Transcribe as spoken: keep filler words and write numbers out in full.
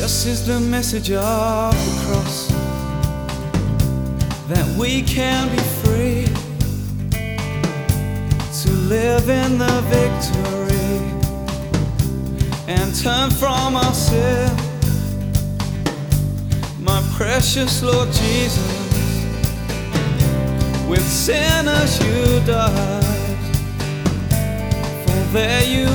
This is the message of the cross, that we can be free to live in the victory and turn from our sin. My precious Lord Jesus, with sinners you died, for there you